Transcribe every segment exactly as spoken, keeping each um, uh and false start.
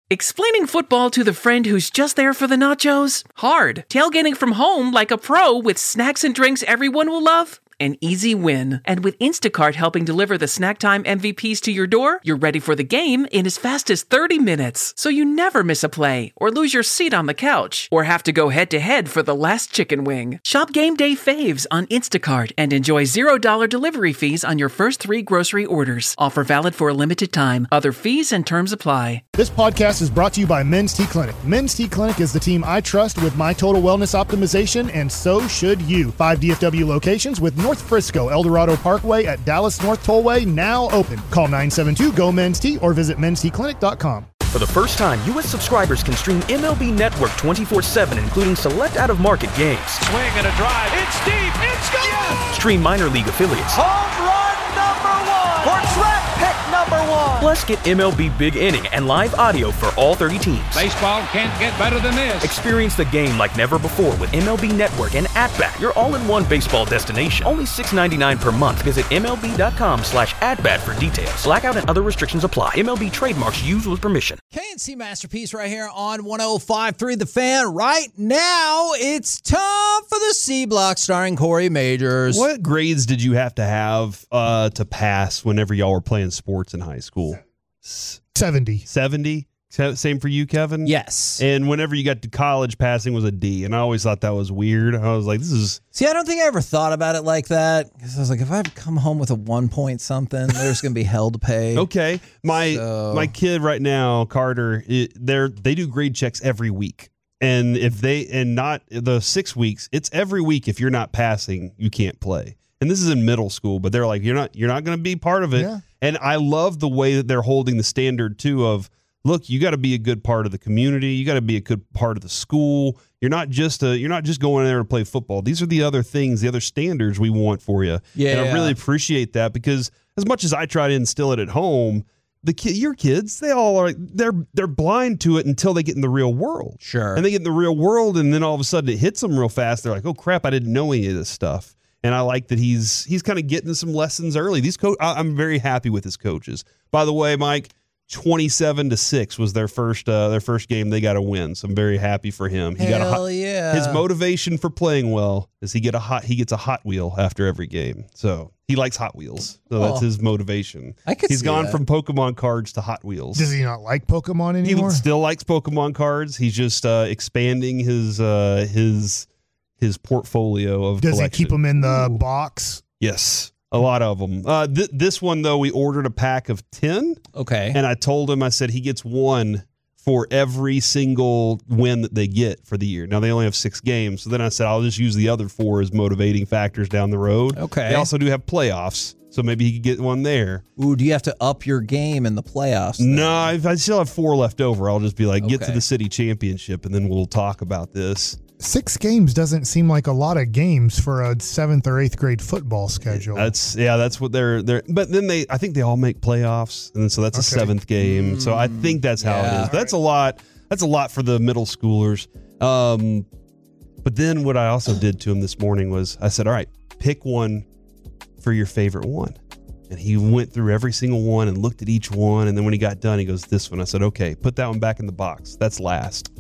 Explaining football to the friend who's just there for the nachos? Hard. Tailgating from home like a pro with snacks and drinks everyone will love? An easy win. And with Instacart helping deliver the snack time M V Ps to your door, you're ready for the game in as fast as thirty minutes. So you never miss a play, or lose your seat on the couch, or have to go head-to-head for the last chicken wing. Shop Game Day Faves on Instacart and enjoy zero dollars delivery fees on your first three grocery orders. Offer valid for a limited time. Other fees and terms apply. This podcast is brought to you by Men's T Clinic. Men's T Clinic is the team I trust with my total wellness optimization, and so should you. Five D F W locations with North Frisco, El Dorado Parkway at Dallas North Tollway now open. Call nine seven two, G O, Men's T or visit mens t clinic dot com. For the first time, U S subscribers can stream M L B Network twenty-four seven, including select out-of-market games. Swing and a drive. It's deep. It's gone. Yes! Stream minor league affiliates. Home run number one. For track pick number one. Plus, get M L B Big Inning and live audio for all thirty teams. Baseball can't get better than this. Experience the game like never before with M L B Network and At-Bat, your all-in-one baseball destination. Only six dollars and ninety-nine cents per month. Visit MLB.com slash at-bat for details. Blackout and other restrictions apply. M L B trademarks used with permission. K and C Masterpiece right here on one oh five point three The Fan. Right now, it's time for the C Block starring Corey Majors. What grades did you have to have uh, to pass whenever y'all were playing sports in high school? seventy. seventy? Same for you, Kevin? Yes. And whenever you got to college, passing was a D. And I always thought that was weird. I was like, this is... See, I don't think I ever thought about it like that. Because I was like, if I come home with a one point something, there's going to be hell to pay. Okay. My So- my kid right now, Carter, it, they're they do grade checks every week. And if they, and not the six weeks, it's every week. If you're not passing, you can't play. And this is in middle school, but they're like, you're not, you're not going to be part of it. Yeah. And I love the way that they're holding the standard too of, look, you got to be a good part of the community. You got to be a good part of the school. You're not just a, you're not just going there to play football. These are the other things, the other standards we want for you. Yeah. And I really appreciate that because as much as I try to instill it at home, the kid, your kids, they all are, they're, they're blind to it until they get in the real world. Sure. And they get in the real world and then all of a sudden it hits them real fast. They're like, oh crap, I didn't know any of this stuff. And I like that he's he's kind of getting some lessons early. These co- I'm very happy with his coaches. By the way, Mike, twenty-seven to six was their first uh, their first game they got to win. So I'm very happy for him. He Hell got a hot, yeah. His motivation for playing well is he get a hot he gets a Hot Wheel after every game. So he likes Hot Wheels. So that's Oh. his motivation. I could He's see gone that. from Pokemon cards to Hot Wheels. Does he not like Pokemon He anymore? still likes Pokemon cards. He's just uh, expanding his uh, his his portfolio of Does he collection. keep them in the box? Yes, a lot of them. Uh, th- this one, though, we ordered a pack of ten, Okay. and I told him, I said, he gets one for every single win that they get for the year. Now, they only have six games, so then I said, I'll just use the other four as motivating factors down the road. Okay. They also do have playoffs, so maybe he could get one there. Ooh, do you have to up your game in the playoffs? then? No, if I still have four left over. I'll just be like, get to Okay. the city championship, and then we'll talk about this. Six games doesn't seem like a lot of games for a seventh or eighth grade football schedule. That's yeah, that's what they're they're. But then they, I think they all make playoffs, and so that's a Okay. seventh game. So I think that's how yeah. it is. That's a lot. That's a lot for the middle schoolers. Um, but then what I also did to him this morning was I said, all right, pick one for your favorite one. And he went through every single one and looked at each one. And then when he got done, he goes, this one. I said, okay, put that one back in the box. That's last.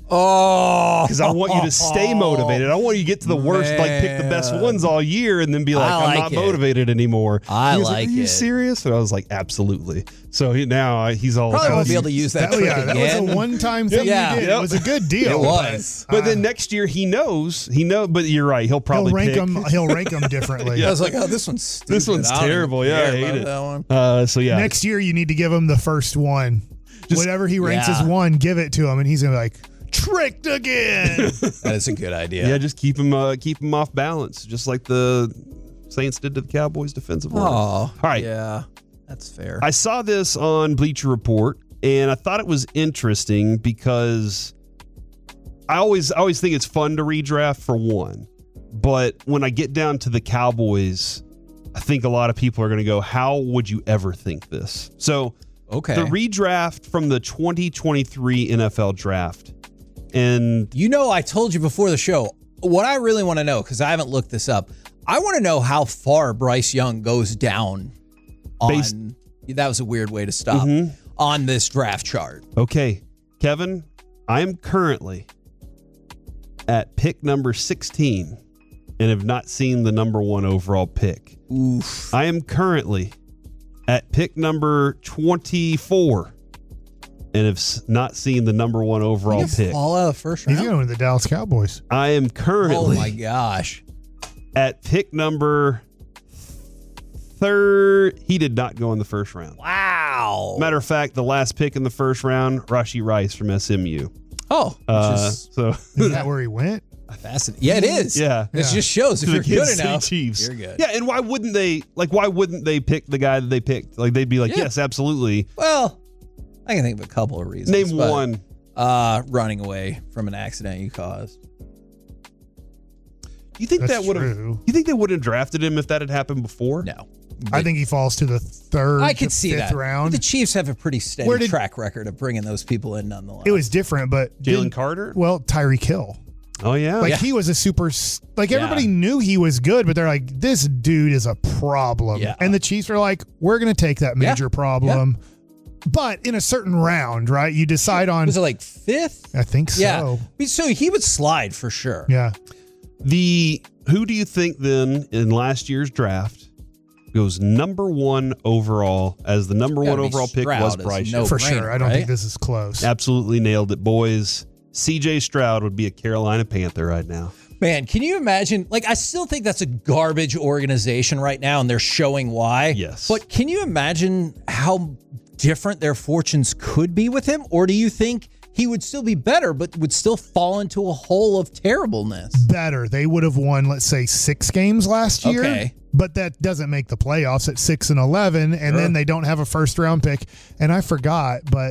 Oh. Because I want you to stay motivated. I want you to get to the worst, like pick the best Man. ones all year and then be like, I I'm like not it. motivated anymore. I He was like Are you it. serious? And I was like, absolutely. So he, now I- he's all. Probably oh, won't be able to use that That- trick yeah, that again. was a one-time thing Yeah. you did. Yep. It was a good deal. It was. But then next year he knows. He know. But you're right. He'll He'll probably rank pick. them. He'll rank them differently. I was like, oh, this one's stupid. This one's I don't even terrible. Yeah, I care hate about it. That one. Uh, so yeah. Next year, you need to give him the first one. Whatever he ranks yeah. as one, give it to him, and he's gonna be like, tricked again. That is a good idea. Yeah, just keep him. Uh, keep him off balance, just like the Saints did to the Cowboys defensive line. Oh, All right. Yeah, that's fair. I saw this on Bleacher Report, and I thought it was interesting because I always I always think it's fun to redraft for one. But when I get down to the Cowboys, I think a lot of people are going to go, how would you ever think this? So okay. the redraft from the twenty twenty-three N F L draft. And You know, I told you before the show, what I really want to know, because I haven't looked this up, I want to know how far Bryce Young goes down on, Based- that was a weird way to stop, Mhm. on this draft chart. okay, Kevin, I am currently at pick number sixteen and have not seen the number one overall pick. Oof. I am currently at pick number twenty-four and have s- not seen the number one overall pick. Fall out of the first He's round. going to the Dallas Cowboys. I am Oh currently my gosh. at pick number third. He did not go in the first round. Wow. Matter of fact, the last pick in the first round, Rashi Rice from S M U. Oh, Uh, which is so Isn't that where he went? fascinating. Yeah, it is. Yeah. It Yeah. just shows if to you're the good Kansas City enough, Chiefs. you're good. Yeah, and why wouldn't they? Like, why wouldn't they pick the guy that they picked? Like, they'd be like, Yeah. yes, absolutely. Well, I can think of a couple of reasons. Name but, one. Uh, running away from an accident you caused. You think That's that would have? true. You think they would have drafted him if that had happened before? No. I think he falls to the third, I could to see fifth that. round. The Chiefs have a pretty steady Where did- track record of bringing those people in nonetheless. It was different, but Jalen didn't- Carter. Well, Tyreek Hill. Oh yeah. Like Yeah. he was a super. s- Like Yeah. everybody knew he was good, but they're like, this dude is a problem. Yeah. And the Chiefs are like, we're going to take that Yeah. major problem, but in a certain round, right? You decide on. Was it like fifth? I think so. Yeah. So he would slide for sure. Yeah. The who do you think then in last year's draft goes number one overall as the number Gotta one be overall pick Stroud was as Bryce no Young? For brainer, sure. I don't right? think this is close. Absolutely nailed it, boys. C J Stroud would be a Carolina Panther right now. Man, can you imagine? Like, I still think that's a garbage organization right now, and they're showing why. Yes. But can you imagine how different their fortunes could be with him? Or do you think he would still be better, but would still fall into a hole of terribleness? Better. They would have won, let's say, six games last year. Okay. But that doesn't make the playoffs at six and eleven, and Sure. then they don't have a first round pick. And I forgot, but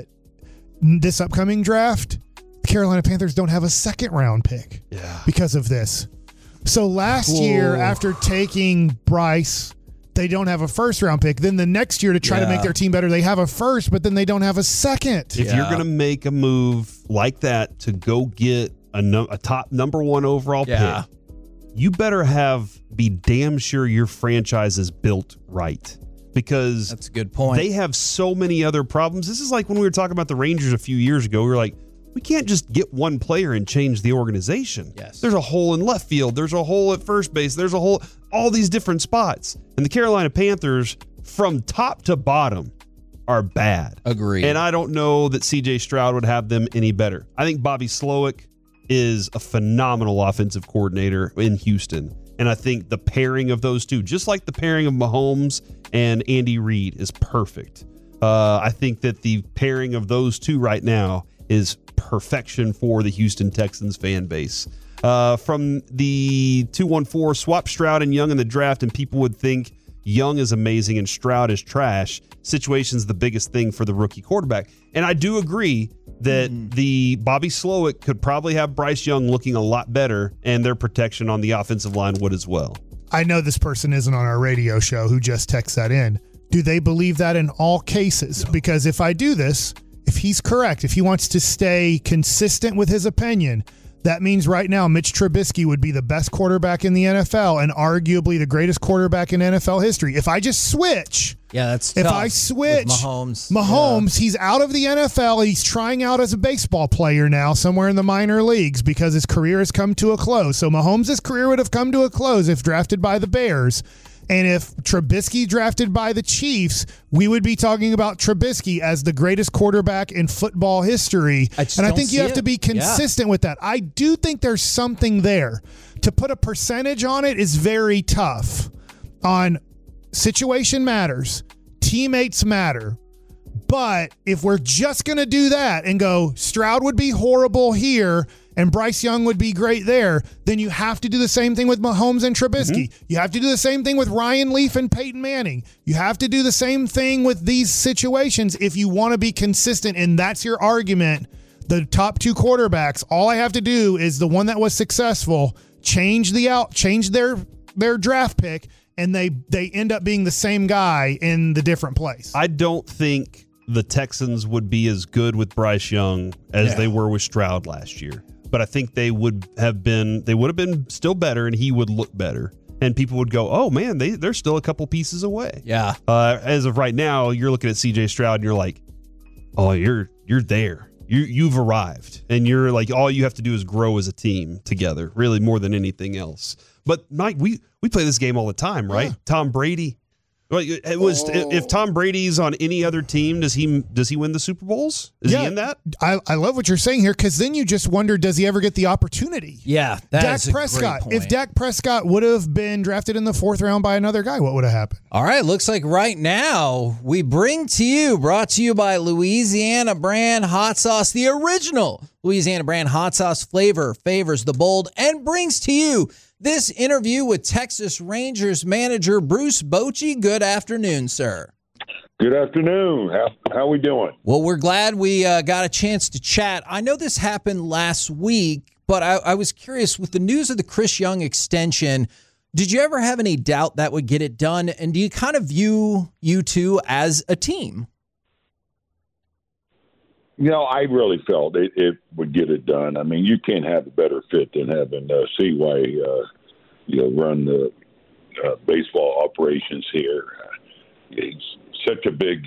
this upcoming draft, the Carolina Panthers don't have a second round pick. Yeah. Because of this. So last Whoa. year, after taking Bryce, they don't have a first round pick. Then the next year, to try to Yeah. make their team better, they have a first, but then they don't have a second. If Yeah. you're going to make a move like that to go get a, no, a top number one overall Yeah. pick, you better have be damn sure your franchise is built right, because That's a good point. they have so many other problems. This is like when we were talking about the Rangers a few years ago. We were like, we can't just get one player and change the organization. Yes. There's a hole in left field. There's a hole at first base. There's a hole, all these different spots. And the Carolina Panthers, from top to bottom, are bad. Agreed. And I don't know that C J Stroud would have them any better. I think Bobby Slowick is a phenomenal offensive coordinator in Houston. And I think the pairing of those two, just like the pairing of Mahomes and Andy Reid, is perfect. Uh, I think that the pairing of those two right now is perfection for the Houston Texans fan base. Uh, from the two one four, swap Stroud and Young in the draft, and people would think Young is amazing and Stroud is trash. Situation's the biggest thing for the rookie quarterback. And I do agree that mm. the Bobby Slowick could probably have Bryce Young looking a lot better, and their protection on the offensive line would as well. I know this person isn't on our radio show who just texts that in. Do they believe that in all cases? No. Because if I do this, if he's correct, if he wants to stay consistent with his opinion, that means right now Mitch Trubisky would be the best quarterback in the N F L and arguably the greatest quarterback in N F L history. If I just switch, yeah, that's if tough I switch with Mahomes, Mahomes, yeah. he's out of the N F L. He's trying out as a baseball player now somewhere in the minor leagues because his career has come to a close. So Mahomes' career would have come to a close if drafted by the Bears. And if Trubisky drafted by the Chiefs, we would be talking about Trubisky as the greatest quarterback in football history. I and I think you have it. to be consistent yeah. with that. I do think there's something there. To put a percentage on it is very tough. On situation matters, teammates matter. But if we're just going to do that and go, Stroud would be horrible here and Bryce Young would be great there, then you have to do the same thing with Mahomes and Trubisky. Mm-hmm. You have to do the same thing with Ryan Leaf and Peyton Manning. You have to do the same thing with these situations if you want to be consistent, and that's your argument. The top two quarterbacks, all I have to do is the one that was successful, change the out, change their their draft pick, and they they end up being the same guy in the different place. I don't think the Texans would be as good with Bryce Young as yeah. they were with Stroud last year. But I think they would have been, they would have been still better, and he would look better. And people would go, oh, man, they, they're still a couple pieces away. Yeah. Uh, as of right now, you're looking at C J Stroud, and you're like, oh, you're you're there. you you've arrived, and you're like all you have to do is grow as a team together, really more than anything else. But Mike, we we play this game all the time, right? Yeah. Tom Brady. Well, it was oh. if Tom Brady's on any other team, does he does he win the Super Bowls? Is yeah, he in that? I, I love what you're saying here, because then you just wonder, does he ever get the opportunity? Yeah, that Dak is a Prescott. great point. If Dak Prescott would have been drafted in the fourth round by another guy, what would have happened? All right, looks like right now we bring to you, brought to you by Louisiana Brand Hot Sauce, the original Louisiana Brand Hot Sauce flavor favors the bold and brings to you this interview with Texas Rangers manager Bruce Bochy. Good afternoon, sir. Good afternoon. How how we doing? Well, we're glad we uh, got a chance to chat. I know this happened last week, but I, I was curious, with the news of the Chris Young extension, did you ever have any doubt that would get it done? And do you kind of view you two as a team? You know, I really felt it, it would get it done. I mean, you can't have a better fit than having uh, C Y, uh, you know, run the uh, baseball operations here. Uh, he's such a big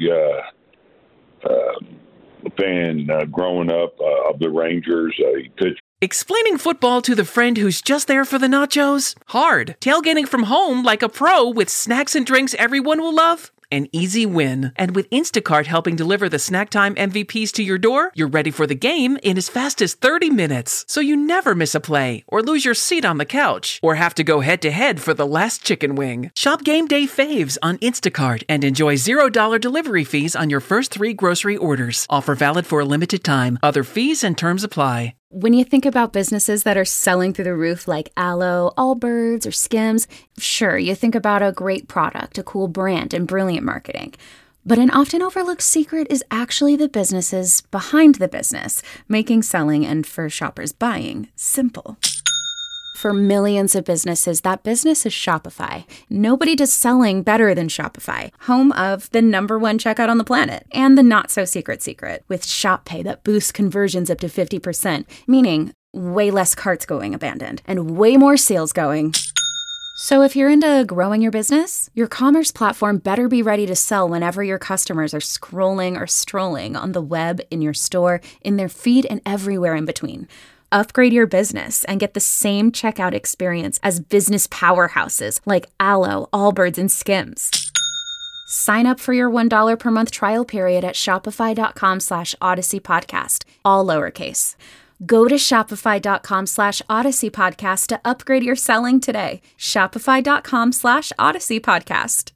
uh, uh, fan uh, growing up uh, of the Rangers. Uh, he pitched. Explaining football to the friend who's just there for the nachos? Hard. Tailgating from home like a pro with snacks and drinks everyone will love? An easy win. And with Instacart helping deliver the snack time M V Ps to your door, you're ready for the game in as fast as thirty minutes. So you never miss a play, or lose your seat on the couch, or have to go head-to-head for the last chicken wing. Shop Game Day Faves on Instacart and enjoy zero dollars delivery fees on your first three grocery orders. Offer valid for a limited time. Other fees and terms apply. When you think about businesses that are selling through the roof like Aloe, Allbirds, or Skims, sure, you think about a great product, a cool brand, and brilliant marketing. But an often overlooked secret is actually the businesses behind the business, making selling and, for shoppers, buying simple. For millions of businesses, that business is Shopify. Nobody does selling better than Shopify, home of the number one checkout on the planet, and the not-so-secret secret, with Shop Pay that boosts conversions up to fifty percent, meaning way less carts going abandoned, and way more sales going. So if you're into growing your business, your commerce platform better be ready to sell whenever your customers are scrolling or strolling on the web, in your store, in their feed, and everywhere in between. Upgrade your business and get the same checkout experience as business powerhouses like Aloe, Allbirds, and Skims. Sign up for your one dollar per month trial period at shopify.com slash Odyssey Podcast, all lowercase. Go to shopify.com slash Odyssey Podcast to upgrade your selling today. Shopify.com slash Odyssey Podcast.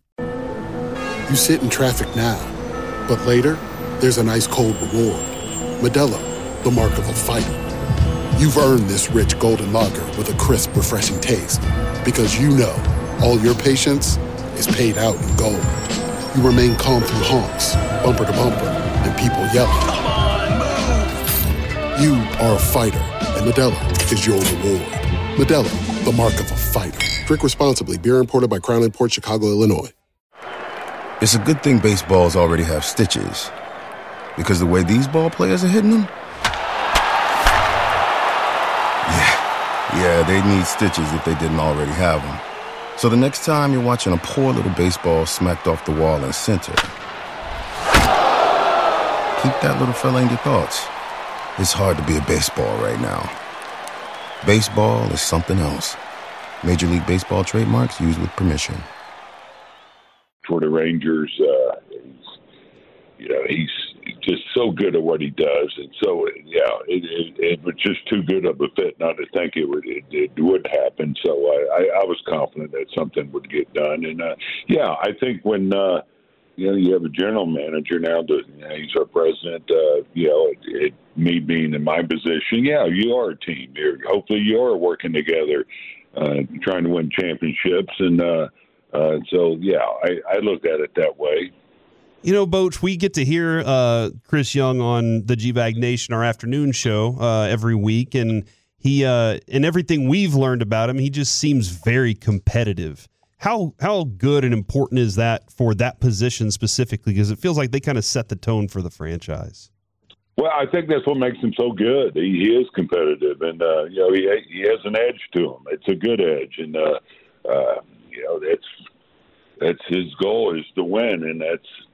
You sit in traffic now, but later, there's an ice cold reward. Modelo, the mark of a fighter. You've earned this rich golden lager with a crisp, refreshing taste. Because you know all your patience is paid out in gold. You remain calm through honks, bumper to bumper, and people yelling. Come on, move! You are a fighter, and Modelo is your reward. Modelo, the mark of a fighter. Drink responsibly. Beer imported by Crown Imports, Chicago, Illinois. It's a good thing baseballs already have stitches. Because the way these ball players are hitting them, yeah, they'd need stitches if they didn't already have them. So the next time you're watching a poor little baseball smacked off the wall in center, keep that little fella in your thoughts. It's hard to be a baseball right now. Baseball is something else. Major League Baseball trademarks used with permission. For the Rangers, uh, he's, you know, he's just so good at what he does, and so yeah, it, it, it was just too good of a fit not to think it would it, it would happen. So I, I, I was confident that something would get done, and uh, yeah, I think when uh, you know you have a general manager now, that you know, he's our president. Uh, you know, it, it, me being in my position, yeah, you are a team. You're, hopefully, you are working together, uh, trying to win championships, and uh, uh, so yeah, I, I looked at it that way. You know, Boach, we get to hear uh, Chris Young on the G-Bag Nation, our afternoon show, uh, every week, and he uh, and everything we've learned about him, he just seems very competitive. How how good and important is that for that position specifically? Because it feels like they kind of set the tone for the franchise. Well, I think that's what makes him so good. He, he is competitive, and uh, you know he he has an edge to him. It's a good edge, and uh, uh, you know that's that's his goal is to win, and that's.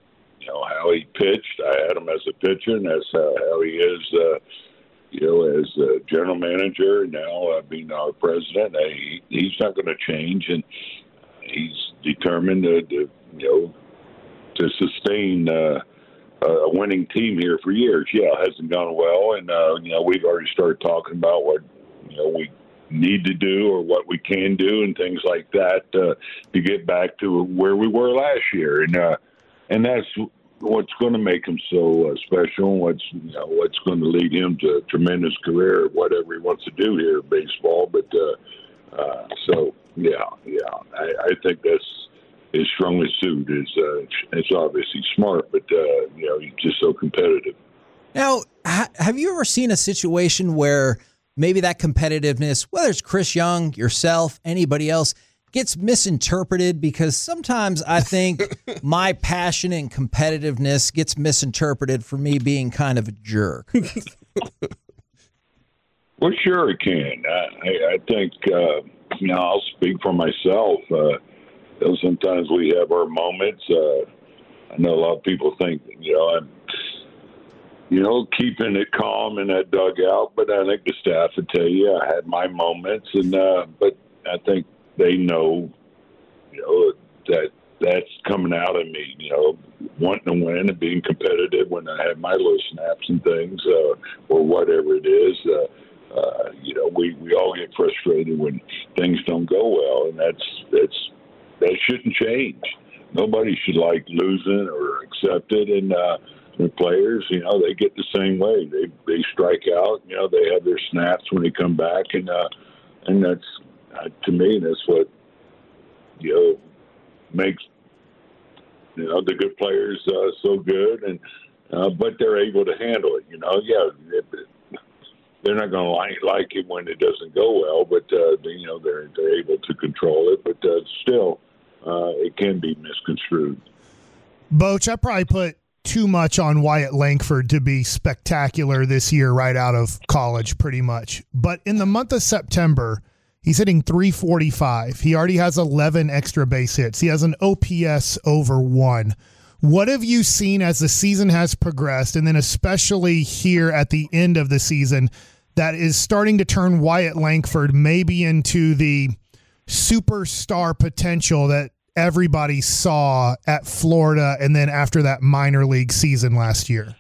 know, how he pitched. I had him as a pitcher, and that's uh, how he is, uh, you know, as a general manager. Now uh, being our president, uh, he, he's not going to change, and he's determined to, to you know, to sustain uh, a winning team here for years. Yeah, it hasn't gone well, and uh, you know, we've already started talking about what you know we need to do or what we can do and things like that uh, to get back to where we were last year, and uh, and that's what's going to make him so uh, special. What's you know what's going to lead him to a tremendous career, whatever he wants to do here in baseball. But uh, uh, so yeah, yeah, I, I think that's his strongest suit. Is uh, it's obviously smart, but uh, you know he's just so competitive. Now, ha- have you ever seen a situation where maybe that competitiveness, whether it's Chris Young, yourself, anybody else, gets misinterpreted? Because sometimes I think my passion and competitiveness gets misinterpreted for me being kind of a jerk. Well, sure it can. I, I think, uh, you know, I'll speak for myself. Uh, you know, sometimes we have our moments. Uh, I know a lot of people think, you know, I'm, you know, keeping it calm in that dugout, but I think the staff would tell you I had my moments, and uh, but I think they know, you know, that that's coming out of me, you know, wanting to win and being competitive when I have my little snaps and things, uh, or whatever it is. Uh, uh, you know, we, we all get frustrated when things don't go well, and that's that's that shouldn't change. Nobody should like losing or accept it, and uh, the players, you know, they get the same way. They they strike out, you know, they have their snaps when they come back, and uh, and that's uh, to me that's what you know makes you know the good players uh, so good, and uh, but they're able to handle it. You know, yeah, it, they're not going to like like it when it doesn't go well, but uh, they, you know they're they're able to control it. But uh, still, uh, it can be misconstrued. Boach, I probably put too much on Wyatt Langford to be spectacular this year right out of college, pretty much. But in the month of September, he's hitting three forty-five. He already has eleven extra base hits. He has an O P S over one. What have you seen as the season has progressed, and then especially here at the end of the season, that is starting to turn Wyatt Langford maybe into the superstar potential that everybody saw at Florida and then after that minor league season last year?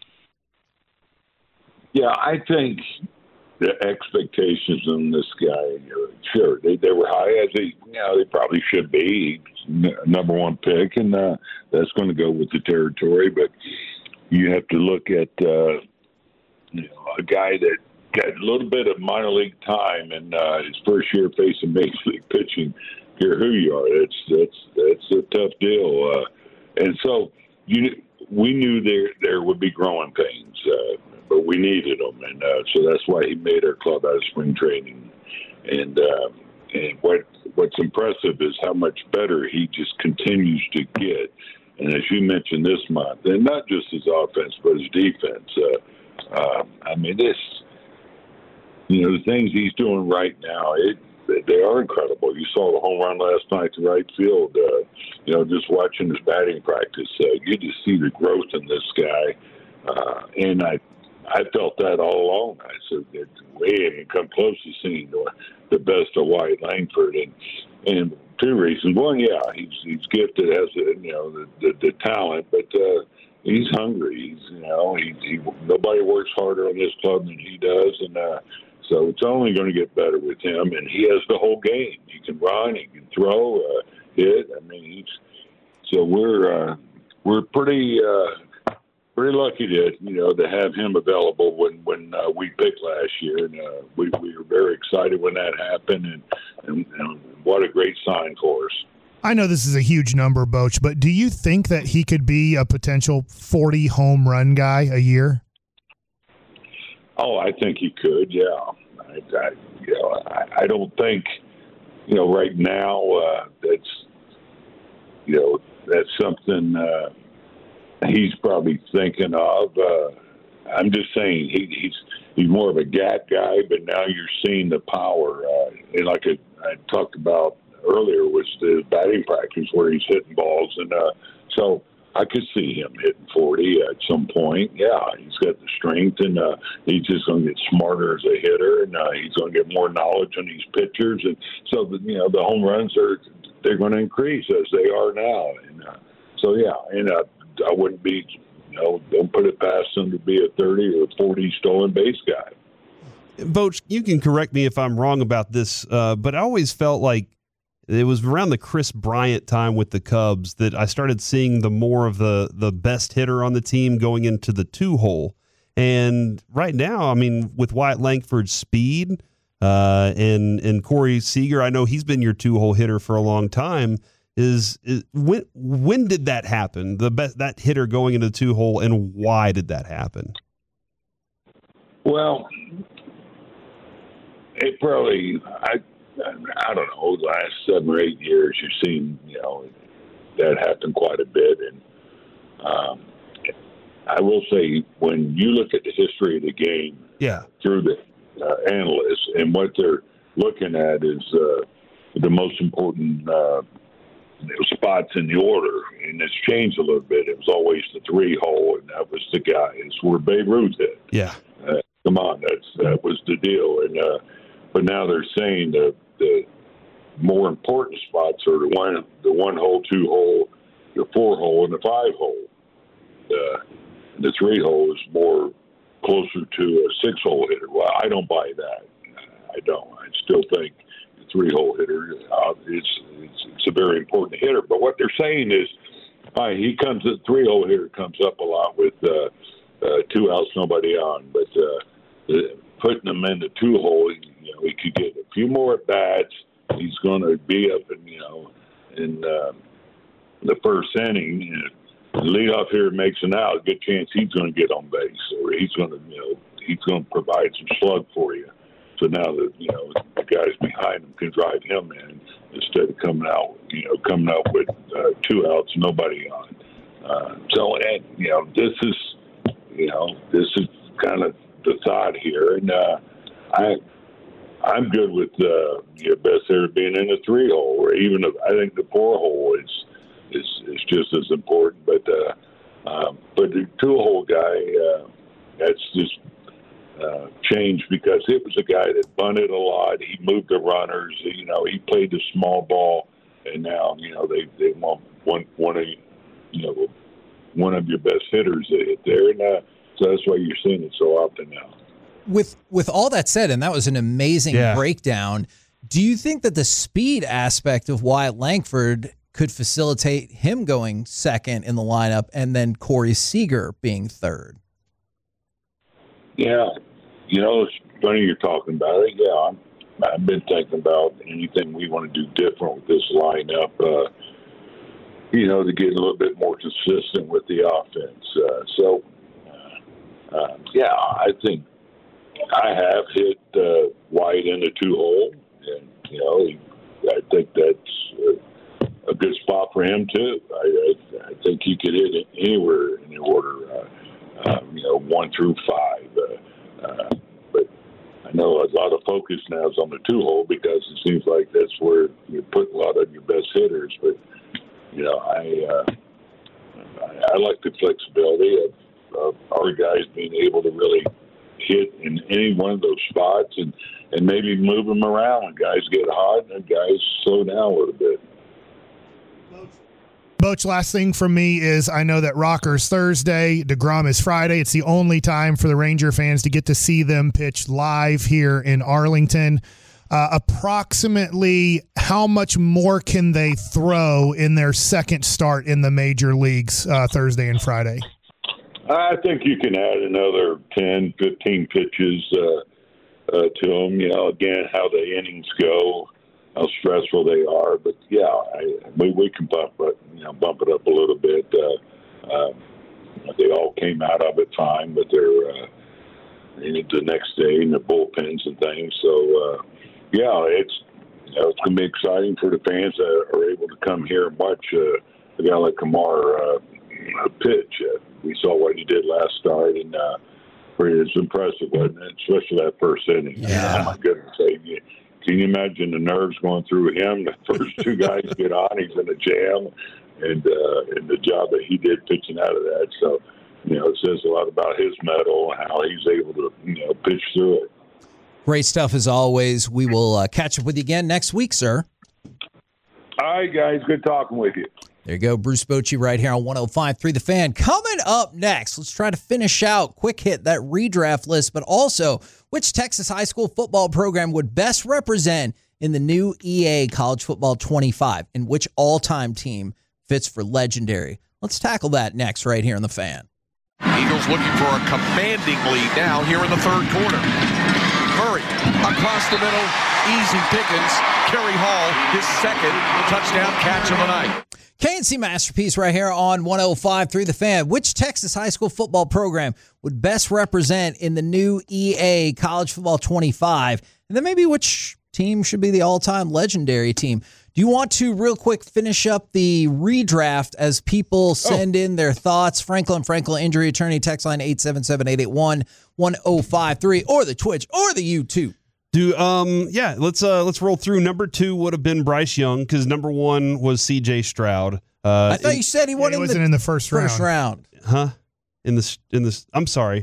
Yeah, I think the expectations on this guy, sure, they, they were high, as they, you know, they probably should be. He's number one pick, and uh, that's going to go with the territory. But you have to look at uh, you know, a guy that got a little bit of minor league time in uh, his first year facing major league pitching. Care who you are, that's that's that's a tough deal. Uh, and so you, we knew there there would be growing pains, uh, but we needed them, and uh, so that's why he made our club out of spring training. And uh, and what what's impressive is how much better he just continues to get. And as you mentioned this month, and not just his offense but his defense. Uh, uh, I mean, this you know the things he's doing right now. It. They are incredible. You saw the home run last night to right field. Uh, you know, just watching his batting practice, uh, you just see the growth in this guy. Uh, and I, I felt that all along. I said that we haven't come close to seeing the, the best of Wyatt Langford, and and two reasons. One, yeah, he's he's gifted, has the, you know the, the, the talent, but uh, he's hungry. He's you know he, he nobody works harder on this club than he does, and. Uh, So it's only going to get better with him, and he has the whole game. He can run, he can throw, uh, hit. I mean, he's so we're uh, we're pretty uh, pretty lucky to you know to have him available when when uh, we picked last year, and uh, we we were very excited when that happened, and, and, and what a great sign for us. I know this is a huge number, Boach, but do you think that he could be a potential forty home run guy a year? Oh, I think he could. Yeah. I, I, you know, I, I don't think, you know, right now uh, that's, you know, that's something uh, he's probably thinking of. Uh, I'm just saying he, he's he's more of a gap guy, but now you're seeing the power. Uh, and like I, I talked about earlier, was the batting practice where he's hitting balls, and uh, so I could see him hitting forty at some point. Yeah, he's got the strength, and uh, he's just going to get smarter as a hitter, and uh, he's going to get more knowledge on these pitchers, and so the, you know the home runs are they're going to increase as they are now, and uh, so yeah, and uh, I wouldn't be, you know, don't put it past him to be a thirty or forty stolen base guy. Voch, you can correct me if I'm wrong about this, uh, but I always felt like it was around the Chris Bryant time with the Cubs that I started seeing the more of the the best hitter on the team going into the two hole. And right now, I mean, with Wyatt Langford's speed uh, and and Corey Seager, I know he's been your two hole hitter for a long time. Is, is when when did that happen? The best that hitter going into the two hole, and why did that happen? Well, it probably I. I don't know, the last seven or eight years, you've seen, you know, that happen quite a bit. And um, I will say, when you look at the history of the game yeah. through the uh, analysts, and what they're looking at is uh, the most important uh, spots in the order. And it's changed a little bit. It was always the three hole, and that was the guy. It's where Babe Ruth hit. Yeah. Uh, come on, that's that was the deal. And uh, but now they're saying the the more important spots are the one, the one hole, two hole, the four hole, and the five hole. Uh, the three hole is more closer to a six hole hitter. Well, I don't buy that. I don't. I still think the three hole hitter uh, is it's, it's a very important hitter. But what they're saying is, uh, he comes. The three hole hitter comes up a lot with uh, uh, two outs, nobody on. But uh, the, putting them in the two hole, you know, he could get a few more at bats. He's going to be up in, you know, in uh, the first inning. And the leadoff hitter makes an out. Good chance he's going to get on base, or he's going to, you know, he's going to provide some slug for you. So now that, you know, the guys behind him can drive him in instead of coming out, you know, coming out with uh, two outs, nobody on. Uh, so, and you know, this is, you know, this is kind of the thought here, and uh, I, I'm good with uh, your best hitter being in the three hole, or even if, I think the four hole is is is just as important. But uh, um, but the two hole guy, uh, that's just uh, changed because it was a guy that bunted a lot. He moved the runners. You know, he played the small ball, and now you know they they want one one of you know one of your best hitters to hit there, and. Uh, So that's why you're seeing it so often now. With with all that said, and that was an amazing yeah. breakdown, do you think that the speed aspect of Wyatt Langford could facilitate him going second in the lineup and then Corey Seager being third? Yeah. You know, it's funny you're talking about it. Yeah, I'm, I've been thinking about anything we want to do different with this lineup, uh, you know, to get a little bit more consistent with the offense. Uh, so, Uh, yeah, I think I have hit uh, White in the two hole, and you know, he, I think that's a, a good spot for him too. I, I, I think he could hit it anywhere in the order, uh, uh, you know, one through five. Uh, uh, but I know a lot of focus now is on the two hole because it seems like that's where you put a lot of your best hitters. But you know, I uh, I, I like the flexibility of. Uh, our guys being able to really hit in any one of those spots and, and maybe move them around when guys get hot and guys slow down a little bit. Boach, last thing from me is I know that Rocker's Thursday, DeGrom is Friday. It's the only time for the Ranger fans to get to see them pitch live here in Arlington. Uh, approximately how much more can they throw in their second start in the major leagues uh, Thursday and Friday? I think you can add another ten, fifteen pitches uh, uh, to them. You know, again, how the innings go, how stressful they are. But yeah, I, we we can bump it, you know, bump it up a little bit. Uh, uh, they all came out of it fine, but they're uh, the next day in the bullpens and things. So uh, yeah, it's you know, it's gonna be exciting for the fans that are able to come here and watch uh, a guy like Kumar uh, pitch. Uh, We saw what he did last start, and uh, it was impressive, wasn't it? Especially that first inning. Yeah. Oh, my goodness. Can you imagine the nerves going through him? The first two guys get on, he's in a jam, and uh, and the job that he did pitching out of that. So, you know, it says a lot about his mettle and how he's able to, you know, pitch through it. Great stuff as always. We will uh, catch up with you again next week, sir. All right, guys. Good talking with you. There you go. Bruce Bochy right here on one oh five point three The Fan. Coming up next, let's try to finish out, quick hit that redraft list, but also which Texas high school football program would best represent in the new E A College Football twenty-five, and which all-time team fits for legendary. Let's tackle that next right here on The Fan. Eagles looking for a commanding lead now here in the third quarter. Murray across the middle, easy pickings. Kerry Hall, his second touchdown catch of the night. K and C Masterpiece right here on one oh five point three The Fan. Which Texas high school football program would best represent in the new E A College Football twenty-five? And then maybe which team should be the all-time legendary team? Do you want to real quick finish up the redraft as people send oh. in their thoughts? Franklin Franklin injury attorney text line eight seven seven, eight eight one, one oh five three or the Twitch or the YouTube. Do um yeah, let's uh let's roll through. Number two would have been Bryce Young because number one was C J Stroud. Uh, I thought you said he, yeah, he wasn't the in the first round. First round, huh? In this in this, I'm sorry.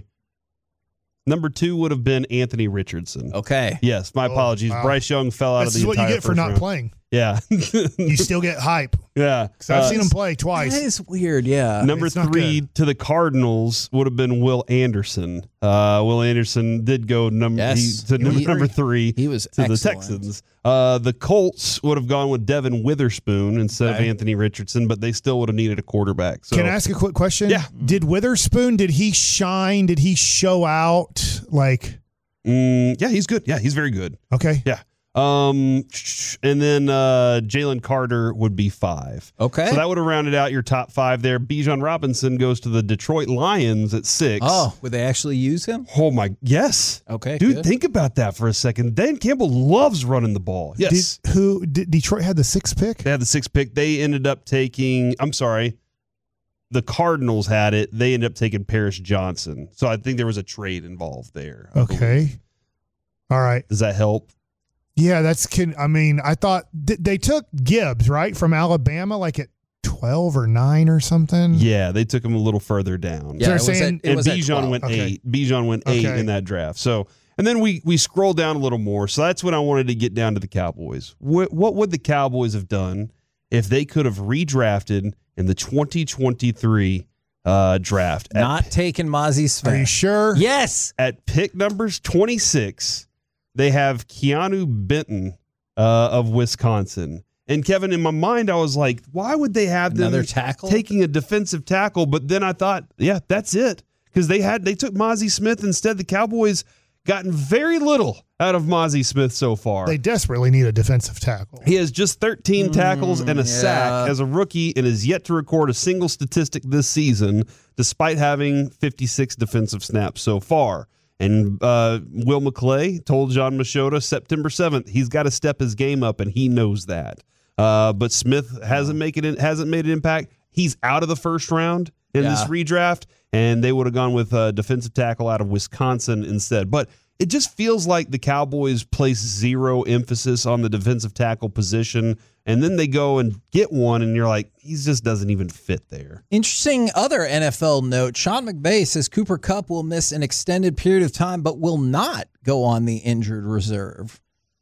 Number two would have been Anthony Richardson. Okay. Yes, my oh, apologies. Wow. Bryce Young fell out this of the entire This is what you get for not round. playing. Yeah. You still get hype. Yeah. Because I've uh, seen him play twice. That is weird, yeah. Number three to the Cardinals would have been Will Anderson. Uh, Will Anderson did go number yes. he, to he number, was, number three he was to excellent. the Texans. Uh, the Colts would have gone with Devin Witherspoon instead okay. of Anthony Richardson, but they still would have needed a quarterback. So, can I ask a quick question? Yeah. Did Witherspoon, did he shine? Did he show out? Like, mm, yeah, he's good. Yeah, he's very good. Okay. Yeah. Um, and then uh, Jalen Carter would be five. Okay. So that would have rounded out your top five there. Bijan Robinson goes to the Detroit Lions at six. Oh, would they actually use him? Oh, my. Yes. Okay. Dude, good. think about that for a second. Dan Campbell loves running the ball. Yes. Did, who did Detroit had the sixth pick? They had the sixth pick. They ended up taking, I'm sorry, the Cardinals had it. They ended up taking Paris Johnson. So I think there was a trade involved there. I Okay. believe. All right. Does that help? Yeah, that's can. I mean, I thought th- they took Gibbs right from Alabama, like at twelve or nine or something. Yeah, they took him a little further down. Yeah, They're it was saying- at, it and was at Bijan twelve. went Okay. eight. Bijan went eight Okay. in that draft. So, and then we we scroll down a little more. So that's when I wanted to get down to the Cowboys. What, what would the Cowboys have done if they could have redrafted in the twenty twenty-three uh, draft? At, Not taking Mozzie Smith. Are you sure? Yes. at pick numbers twenty-six, they have Keanu Benton uh, of Wisconsin. And Kevin, in my mind, I was like, why would they have them Another tackle? taking a defensive tackle? But then I thought, yeah, that's it. Because they had they took Mozzie Smith instead. The Cowboys gotten very little out of Mozzie Smith so far. They desperately need a defensive tackle. He has just thirteen tackles and a yeah. sack as a rookie and is yet to record a single statistic this season, despite having fifty-six defensive snaps so far. And uh, Will McClay told John Machota September seventh he's got to step his game up, and he knows that. Uh, but Smith hasn't make it hasn't made an impact. He's out of the first round in Yeah. this redraft, and they would have gone with a defensive tackle out of Wisconsin instead. But it just feels like the Cowboys place zero emphasis on the defensive tackle position, and then they go and get one, and you're like, he just doesn't even fit there. Interesting other N F L note. Sean McVay says Cooper Kupp will miss an extended period of time, but will not go on the injured reserve.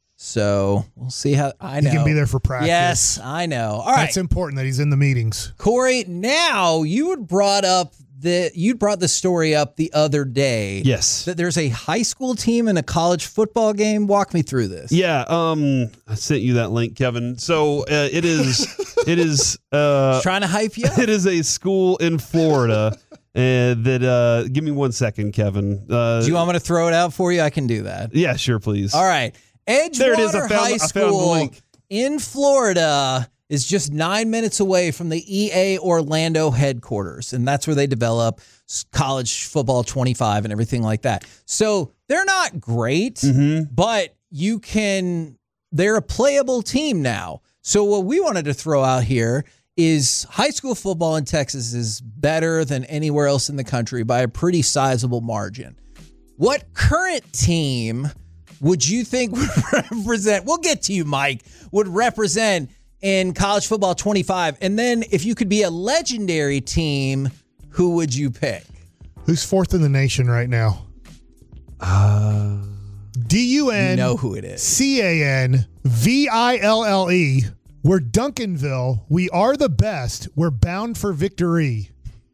So we'll see how I know. He can be there for practice. Yes, I know. All right. That's important that he's in the meetings. Corey, now you had brought up the you brought the story up the other day. Yes. That there's a high school team in a college football game. Walk me through this. Yeah, um, I sent you that link, Kevin. So uh, it is, it is, uh, Just trying to hype you up. it is a school in Florida. And that, uh, give me one second, Kevin. Uh, Do you want me to throw it out for you? I can do that. Yeah, sure, please. All right. Edgewater There it is. I found- High I found the School link. in Florida is just nine minutes away from the E A Orlando headquarters, and that's where they develop college football twenty-five and everything like that. So they're not great, Mm-hmm. but you can. They're a playable team now. So what we wanted to throw out here is high school football in Texas is better than anywhere else in the country by a pretty sizable margin. What current team would you think would represent, we'll get to you, Mike, would represent in college football twenty-five? And then if you could be a legendary team, who would you pick? Who's fourth in the nation right now? Uh, D U N You know who it is. C A N V I L L E. We're Duncanville. We are the best. We're bound for victory.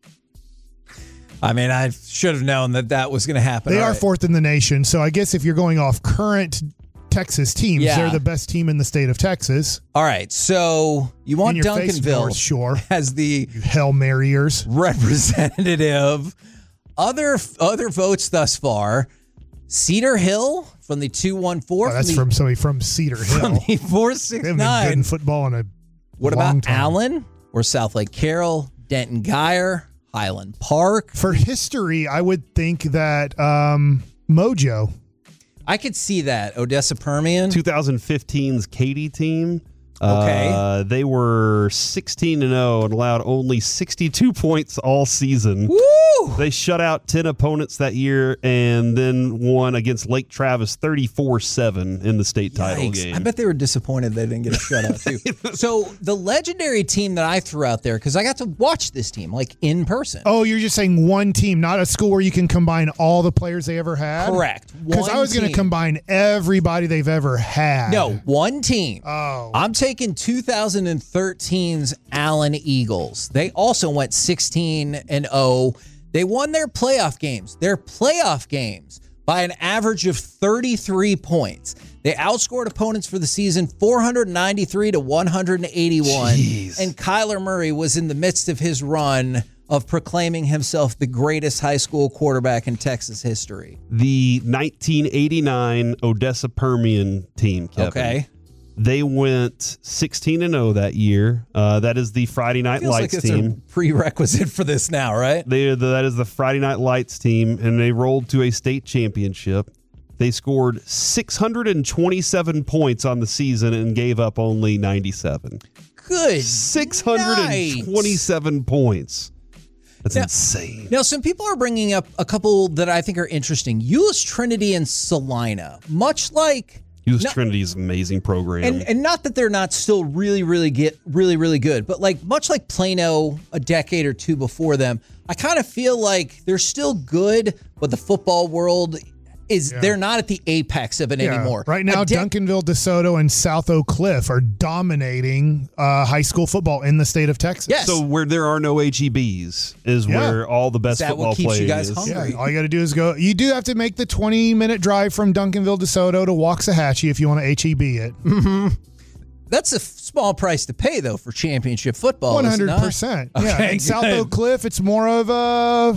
I mean, I should have known that that was going to happen. They All are right. fourth in the nation. So I guess if you're going off current Texas teams, Yeah. they're the best team in the state of Texas. All right. So you want In your face, Duncanville North Shore. as the You Hail Maryers. representative. Other other votes thus far. Cedar Hill from the two one four. Oh, that's the, from somebody from Cedar Hill. from the four They six haven't been good in nine. football in a What long about time. Allen or South Lake Carroll, Denton Guyer, Highland Park? For history, I would think that um, Mojo. I could see that. Odessa Permian. twenty fifteen's Katy team. Okay. Uh, they were sixteen and oh and allowed only sixty-two points all season. Woo! They shut out ten opponents that year and then won against Lake Travis thirty-four seven in the state title Yikes. game. I bet they were disappointed they didn't get a shutout too. So the legendary team that I threw out there, because I got to watch this team like in person. Oh, you're just saying one team, not a school where you can combine all the players they ever had? Correct. Because I was going to team. combine everybody they've ever had. No, one team. Oh. I'm taking two thousand thirteen's Allen Eagles. They also went sixteen and oh. They won their playoff games. Their playoff games by an average of thirty-three points. They outscored opponents for the season four ninety-three to one eighty-one. Jeez. And Kyler Murray was in the midst of his run of proclaiming himself the greatest high school quarterback in Texas history. The nineteen eighty-nine Odessa Permian team, Kevin. Okay. They went sixteen and oh that year. Uh, that is the Friday Night Feels Lights like it's team. a prerequisite for this now, right? They are the, that is the Friday Night Lights team, and they rolled to a state championship. They scored six hundred twenty-seven points on the season and gave up only ninety-seven. Good. six hundred twenty-seven night. Points. That's Now- insane. Now, some people are bringing up a couple that I think are interesting. Euless Trinity and Salina, much like Euless No- Trinity's amazing program. And and not that they're not still really, really get really, really good, but like much like Plano a decade or two before them, I kind of feel like they're still good, but the football world is Yeah. they're not at the apex of it Yeah. anymore. Right now, A de- Duncanville, DeSoto, and South Oak Cliff are dominating uh, high school football in the state of Texas. Yes. So where there are no H E Bs is Yeah. where all the best Is that football what keeps playing you guys is. hungry? Yeah, all you got to do is go. You do have to make the twenty-minute drive from Duncanville, DeSoto to Waxahachie if you want to H E B it. That's a f- small price to pay though for championship football. One is it hundred not? percent. Yeah, Okay, and South good. Oak Cliff, it's more of a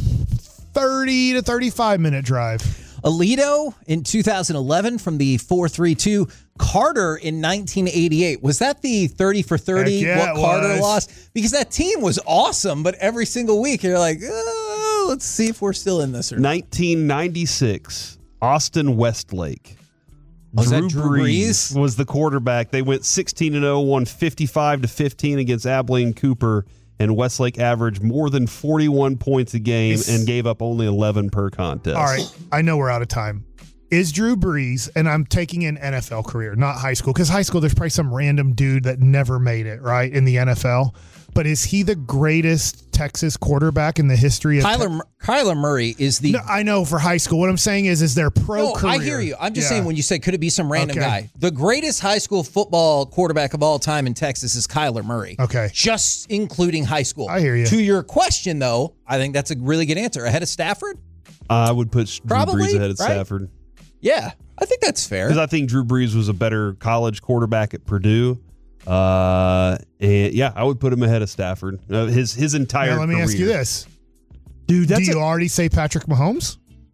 thirty to thirty-five minute drive. Alito in two thousand eleven from the four three two. Carter in nineteen eighty-eight. Was that the thirty for thirty? Heck yeah, what it Carter was. lost? Because that team was awesome, but every single week you're like, oh, let's see if we're still in this or not. nineteen ninety-six, Austin Westlake. Was that Drew Brees? was the quarterback. They went sixteen and oh, won fifty-five to fifteen against Abilene Cooper, and Westlake averaged more than forty-one points a game It's- and gave up only eleven per contest. All right, I know we're out of time. Is Drew Brees, and I'm taking an N F L career, not high school, because high school, there's probably some random dude that never made it, right, in the N F L. But is he the greatest Texas quarterback in the history of Kyler, Mur- Kyler Murray is the. No, I know for high school. What I'm saying is, is their pro No, career. I hear you. I'm just Yeah. saying when you said could it be some random Okay. guy? The greatest high school football quarterback of all time in Texas is Kyler Murray. Okay. Just including high school. I hear you. To your question though, I think that's a really good answer. Ahead of Stafford? I would put Drew Probably, Brees ahead of right? Stafford. Yeah, I think that's fair. Because I think Drew Brees was a better college quarterback at Purdue. Uh, and yeah, I would put him ahead of Stafford. Uh, his his entire Now, let me career. ask you this. Dude, Do that's you a- already say Patrick Mahomes?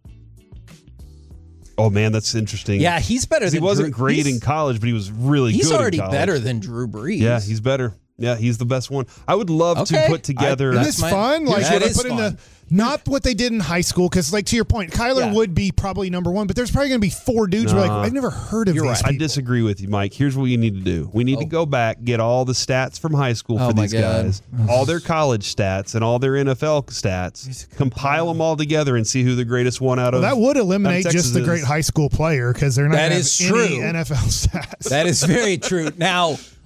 Oh man, that's interesting. Yeah, he's better 'Cause than he wasn't Drew- great he's- in college, but he was really He's good in already college. better than Drew Brees. Yeah, he's better. Yeah, he's the best one. I would love Okay. to put together. Isn't That's this my- fun? Like that what I is put in the fun. not what they did in high school, because like to your point, Kyler Yeah. would be probably number one, but there's probably going to be four dudes who are like, Nah. I've never heard of You're these right. I people. disagree with you, Mike. Here's what we need to do. We need to Oh. go back, get all the stats from high school Oh for my these God. guys, all their college stats and all their N F L stats, compile them all together and see who the greatest one out Well, of that would eliminate out of just the Texas great is. high school player because they're not That going to is have any true. N F L stats. That is very true. Now,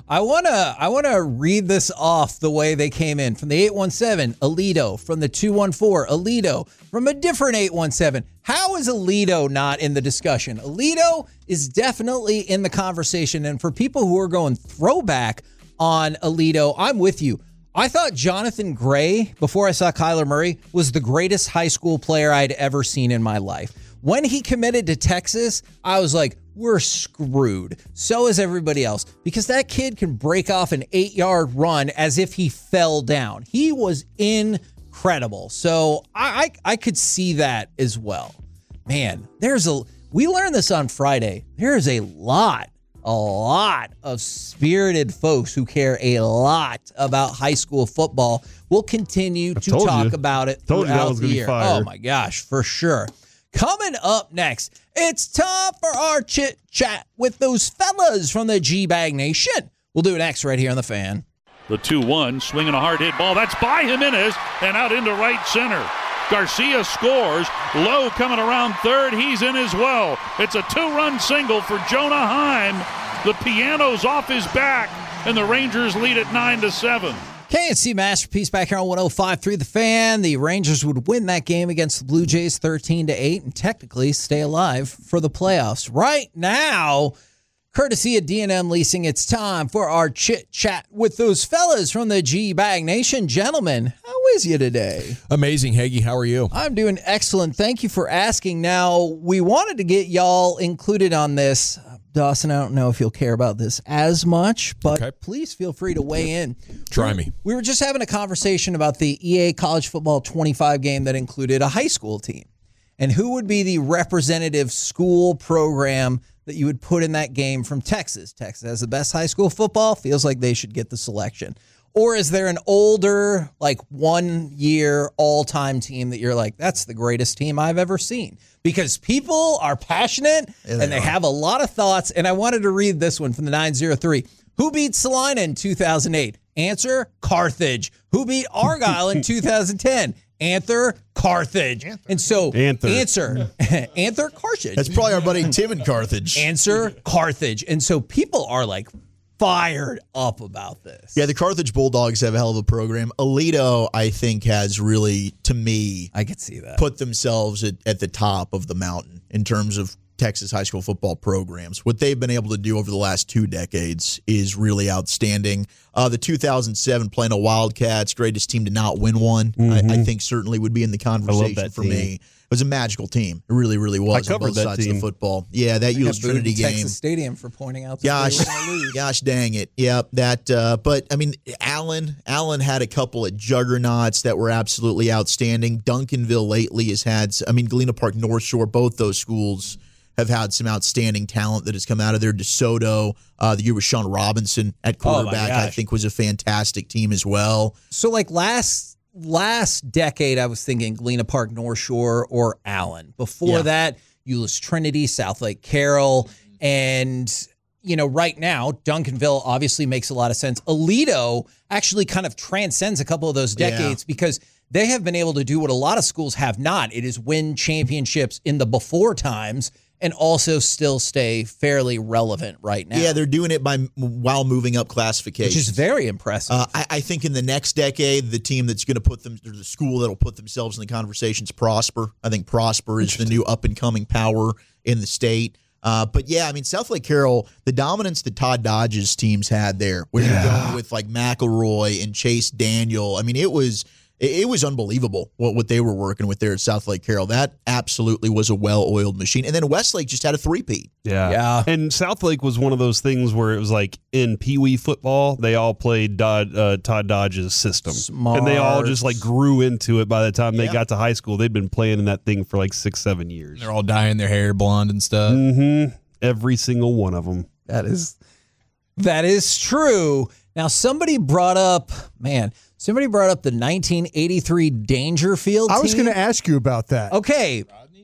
I wanna I wanna read this off the way they came in. From the eight one seven, Alito. From the two one four, Alito. From a different eight one seven. How is Alito not in the discussion? Alito is definitely in the conversation. And for people who are going throwback on Alito, I'm with you. I thought Jonathan Gray, before I saw Kyler Murray, was the greatest high school player I'd ever seen in my life. When he committed to Texas, I was like, we're screwed. So is everybody else. Because that kid can break off an eight-yard run as if he fell down. He was incredible. So I, I, I could see that as well. Man, there's a... We learned this on Friday. There's a lot A lot of spirited folks who care a lot about high school football. We'll continue to talk you. about it Told you that throughout was the gonna be year. fire. Oh my gosh, for sure. Coming up next, it's time for our chit chat with those fellas from the G-Bag Nation. We'll do it next right here on The Fan. The two one, swinging a hard hit ball. That's by Jimenez and out into right center. Garcia scores. Lowe coming around third. He's in as well. It's a two-run single for Jonah Heim. The piano's off his back, and the Rangers lead at nine to seven. K and C Masterpiece back here on one oh five point three The Fan. The Rangers would win that game against the Blue Jays thirteen to eight and technically stay alive for the playoffs. Right now, courtesy of D and M Leasing, it's time for our chit-chat with those fellas from the G-Bag Nation. Gentlemen, how is you today? Amazing, Hagee. How are you? I'm doing excellent. Thank you for asking. Now, we wanted to get y'all included on this. Dawson, I don't know if you'll care about this as much, but okay. Please feel free to weigh in. Try we, me. We were just having a conversation about the E A College Football twenty-five game that included a high school team. And who would be the representative school program that you would put in that game from Texas? Texas has the best high school football. Feels like they should get the selection. Or is there an older, like one-year, all-time team that you're like, that's the greatest team I've ever seen? Because people are passionate, yeah, they and they are. have a lot of thoughts. And I wanted to read this one from the nine oh three. Who beat Salina in two thousand eight? Answer, Carthage. Who beat Argyle in two thousand ten? Answer, Carthage. Anther. And so, Anther. answer, Anther, Carthage. That's probably our buddy Tim in Carthage. Answer, Carthage. And so people are like fired up about this. Yeah, the Carthage Bulldogs have a hell of a program. Alito, I think, has really, to me, I could see that, put themselves at, at the top of the mountain in terms of Texas high school football programs. What they've been able to do over the last two decades is really outstanding. Uh, the two thousand seven Plano Wildcats, greatest team to not win one, mm-hmm. I, I think certainly would be in the conversation for team. me. It was a magical team. It really, really was I on both sides team. of the football. Yeah, that U S Trinity game. Texas Stadium for pointing out that gosh, they were going to lose. Gosh dang it. Yep, that, uh, but, I mean, Allen, Allen had a couple of juggernauts that were absolutely outstanding. Duncanville lately has had, I mean, Galena Park, North Shore, both those schools have had some outstanding talent that has come out of there. DeSoto, uh, the year with Sean Robinson at quarterback, oh I think was a fantastic team as well. So, like, last last decade, I was thinking Galena Park, North Shore, or Allen. Before yeah. that, Euless Trinity, South Lake Carroll, and, you know, right now, Duncanville obviously makes a lot of sense. Alito actually kind of transcends a couple of those decades yeah. because they have been able to do what a lot of schools have not. It is win championships in the before times and also still stay fairly relevant right now. Yeah, they're doing it by while moving up classifications, which is very impressive. Uh, I, I think in the next decade, the team that's going to put them, or the school that'll put themselves in the conversations, Prosper. I think Prosper is the new up and coming power in the state. Uh, but yeah, I mean, South Lake Carroll, the dominance that Todd Dodge's teams had there, where yeah. you're going with like McElroy and Chase Daniel. I mean, it was. It was unbelievable what, what they were working with there at South Lake Carroll. That absolutely was a well-oiled machine. And then Westlake just had a three-peat. Yeah. yeah. And South Lake was one of those things where it was like in Pee Wee football, they all played Dodd, uh, Todd Dodge's system. Smart. And they all just like grew into it by the time they yeah. got to high school. They'd been playing in that thing for like six, seven years. They're all dyeing their hair blonde and stuff. Mm-hmm. Every single one of them. That is, that is true. Now, somebody brought up, man, somebody brought up the nineteen eighty-three Dangerfield team. I was going to ask you about that. Okay.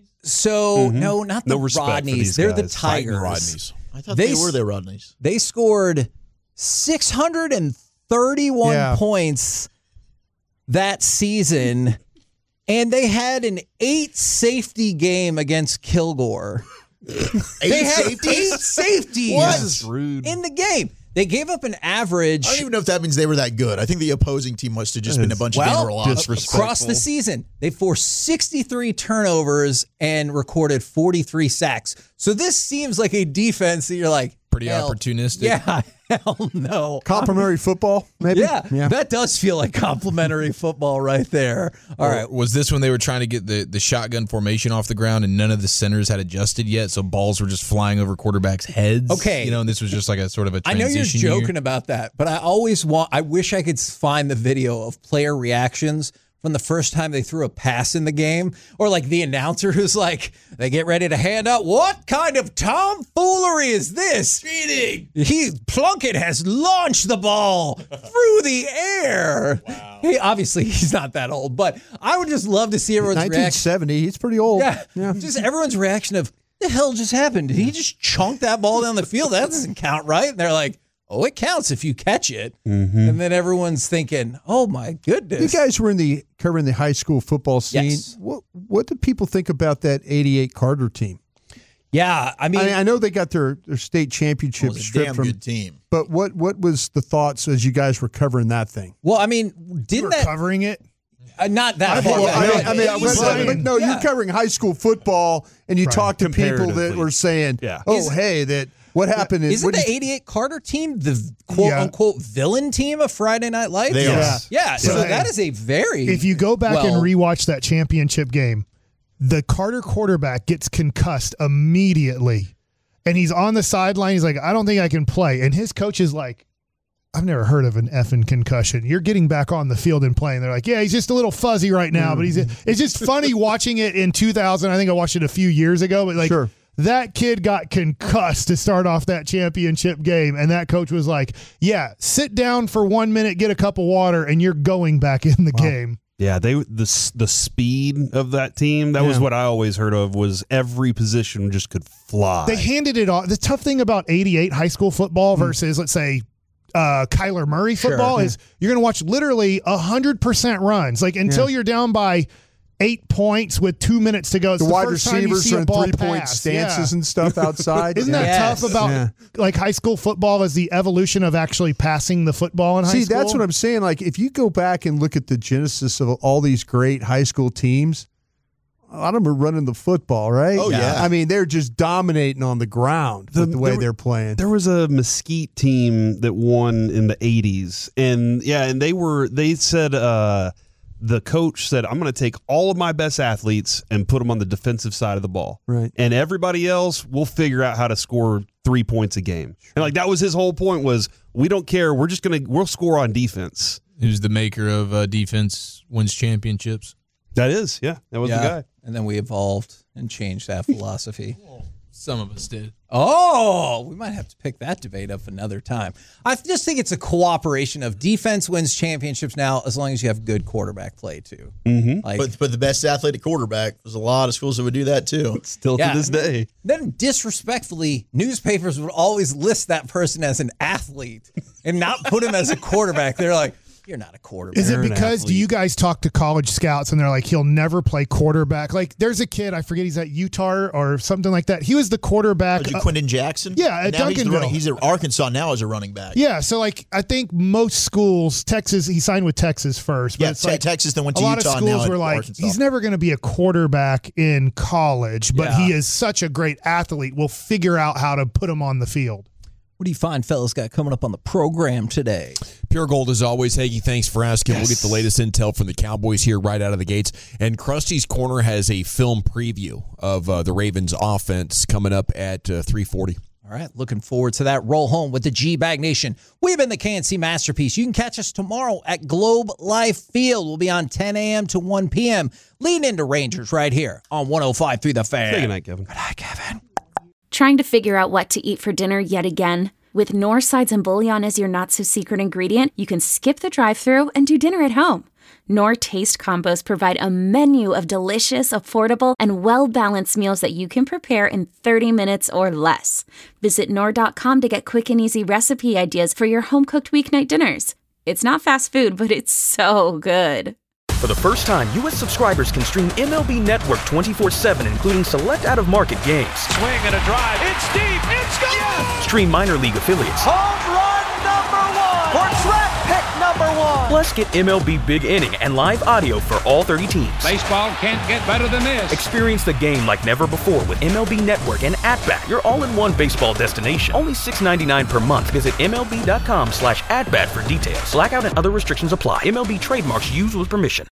So, mm-hmm. no, not the no Rodneys. They're guys. the Tigers. Rodneys. I thought they, they were the Rodneys. They scored six hundred thirty-one yeah. points that season, and they had an eight safety game against Kilgore. eight they had safeties? eight safeties what? in the game. They gave up an average. I don't even know if that means they were that good. I think the opposing team must have just been a bunch of well, gamer losses. across the season. They forced sixty-three turnovers and recorded forty-three sacks. So this seems like a defense that you're like, pretty hell, opportunistic. Yeah, hell no. Complimentary football, maybe? Yeah, yeah, that does feel like complimentary football right there. All or right. Was this when they were trying to get the, the shotgun formation off the ground and none of the centers had adjusted yet, so balls were just flying over quarterbacks' heads? Okay. You know, and this was just like a sort of a I know transition you're year. joking about that, but I always want, I wish I could find the video of player reactions from the first time they threw a pass in the game, or like the announcer who's like, they get ready to hand out, what kind of tomfoolery is this? Cheating. He, Plunkett has launched the ball through the air. Wow. Hey, obviously he's not that old, but I would just love to see everyone's reaction. nineteen seventy, he's pretty old. Yeah, yeah. Just everyone's reaction of, the hell just happened? Did he just chunk that ball down the field? That doesn't count, right? And they're like, oh, it counts if you catch it. Mm-hmm. And then everyone's thinking, oh, my goodness. You guys were in the covering the high school football scene. Yes. What what do people think about that eighty-eight Carter team? Yeah, I mean, I, I know they got their, their state championship It was a stripped damn from. good team. But what what was the thoughts as you guys were covering that thing? Well, I mean, didn't that covering it? Uh, not that I, far well, back. I mean, I mean, It was but, like- but no, yeah. you're covering high school football, and you Right. talk to people that Comparatively. were saying, Yeah. "Oh, Is- hey, that what happened is Isn't what the do you- eighty-eight Carter team the quote Yeah. unquote villain team of Friday Night Lights? They are. Yeah. Yeah, so Yeah. that is a very. If you go back well, and rewatch that championship game, the Carter quarterback gets concussed immediately. And he's on the sideline. He's like, I don't think I can play. And his coach is like, I've never heard of an effing concussion. You're getting back on the field and playing. They're like, yeah, he's just a little fuzzy right now. But he's it's just funny watching it in two thousand. I think I watched it a few years ago. But like Sure. that kid got concussed to start off that championship game. And that coach was like, yeah, sit down for one minute, get a cup of water, and you're going back in the game. Yeah, they the the speed of that team. That was Yeah. what I always heard of. Was every position just could fly. They handed it off. The tough thing about eighty-eight high school football versus, let's say, uh, Kyler Murray football is you're going to watch literally one hundred percent runs. Like until Yeah. you're down by eight points with two minutes to go. It's the the wide first time you receivers see are a in ball three point pass. stances Yeah. and stuff outside? Isn't Yeah. that Yes. tough about Yeah. like high school football is the evolution of actually passing the football in high See, school? that's what I'm saying. Like, if you go back and look at the genesis of all these great high school teams, a lot of them are running the football, right? Oh, yeah. I mean, they're just dominating on the ground with the way there- they're playing. There was a Mesquite team that won in the eighties, and yeah, and they were. They said uh, the coach said, "I'm going to take all of my best athletes and put them on the defensive side of the ball, Right. and everybody else we'll figure out how to score three points a game." And like that was his whole point was, we don't care. We're just gonna we'll score on defense. Who's the maker of uh, defense wins championships? That is, yeah, that was yeah. the guy. And then we evolved and changed that philosophy. Some of us did. Oh, we might have to pick that debate up another time. I just think it's a cooperation of defense wins championships now, as long as you have good quarterback play too. Mm-hmm. Like, But but the best athletic quarterback, there's a lot of schools that would do that too. Still Yeah. to this day. then disrespectfully, newspapers would always list that person as an athlete and not put him as a quarterback. They're like, you're not a quarterback. Is it You're an because do athlete. you guys talk to college scouts and they're like, he'll never play quarterback? Like, there's a kid, I forget he's at Utah or something like that. He was the quarterback. Was you uh, Quentin Jackson? yeah, at now he's, the Duncanville. running, he's at Arkansas now as a running back. yeah, so like I think most schools, Texas, he signed with Texas first. But Yeah, it's Te- like Texas then went a to lot Utah. of now schools at were like, Arkansas. he's never going to be a quarterback in college, but Yeah. he is such a great athlete. We'll figure out how to put him on the field. What do you find, fellas, got coming up on the program today? Pure Gold as always. Hagee, thanks for asking. Yes. We'll get the latest intel from the Cowboys here right out of the gates. And Krusty's Corner has a film preview of uh, the Ravens offense coming up at uh, three forty. All right, looking forward to that roll home with the G-Bag Nation. We've been the K N C Masterpiece. You can catch us tomorrow at Globe Life Field. We'll be on ten a.m. to one p.m. Lean into Rangers right here on one oh five point three The Fan. Say goodnight, Kevin. Good night, Kevin. Trying to figure out what to eat for dinner yet again? With Knorr sides and bouillon as your not-so-secret ingredient, you can skip the drive-thru and do dinner at home. Knorr Taste Combos provide a menu of delicious, affordable, and well-balanced meals that you can prepare in thirty minutes or less. Visit Knorr dot com to get quick and easy recipe ideas for your home-cooked weeknight dinners. It's not fast food, but it's so good. For the first time, U S subscribers can stream M L B Network twenty-four seven, including select out-of-market games. Swing and a drive. It's deep. It's gone. Stream minor league affiliates. Home run for track pick number one. Plus, get M L B Big Inning and live audio for all thirty teams. Baseball can't get better than this. Experience the game like never before with M L B Network and At-Bat, your all-in-one baseball destination. Only six dollars and ninety-nine cents per month. Visit MLB.com slash at-bat for details. Blackout and other restrictions apply. M L B trademarks used with permission.